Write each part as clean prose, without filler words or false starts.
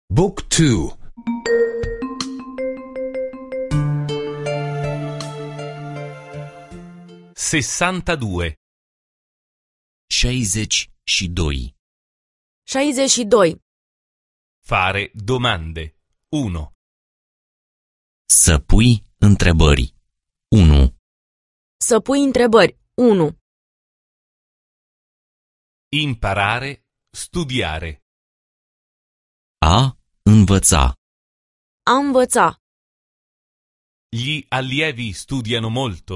Book 2. 62. 62. 62. Fare domande. 1. Să pui întrebări. 1. Să pui întrebări. 1. Imparare, studiare. A învăța. A învăța. Gli allievi studiano molto?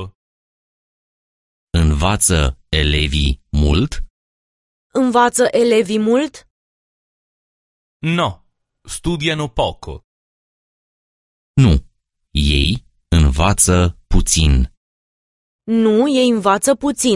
Învață elevii mult? Învață elevii mult? No, studiano poco. Nu. Ei învață puțin. Nu, ei învață puțin.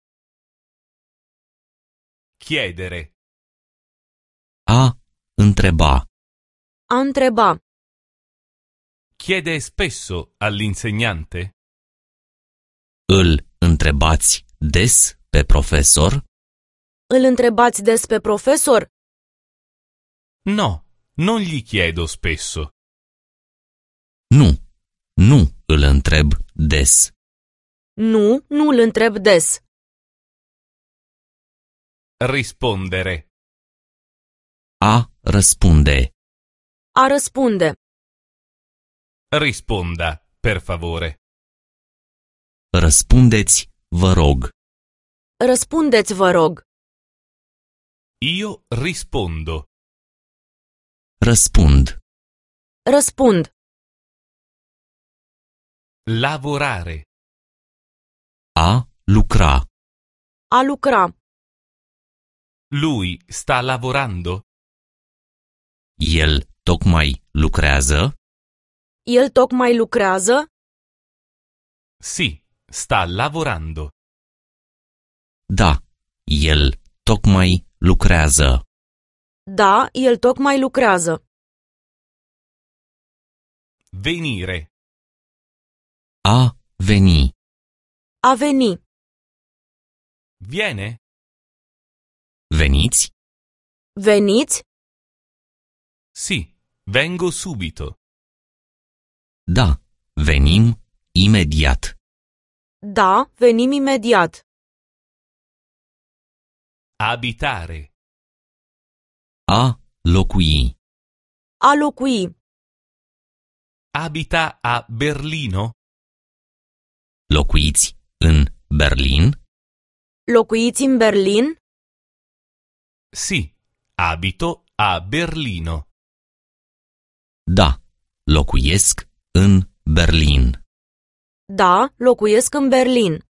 Chiedere. A întreba. A întreba. Chiede spesso all'insegnante? Îl întrebați des pe profesor? Îl întrebați des pe profesor? No, non gli chiedo spesso. Nu. Nu îl întreb des. Nu, nu îl întreb des. Rispondere. A răspunde. A răspunde. Risponda, per favore. Răspundeți, vă rog. Răspundeți, vă rog. Io rispondo. Răspund. Răspund. Lavorare. A lucra. A lucra. Lui sta lavorando? El tocmai lucrează? El tocmai lucrează? Sì, sta lavorando. Da, el tocmai lucrează. Da, el tocmai lucrează. Venire. A veni. A veni. Viene? Veniți? Veniți? Sì, vengo subito. Da, venim imediat. Da, venim imediat. Abitare. A locui. A locui. Abita a Berlino? Locuiți în Berlin? Locuiți în Berlin? Sì, abito a Berlino. Da, locuiesc în Berlin. Da, locuiesc în Berlin.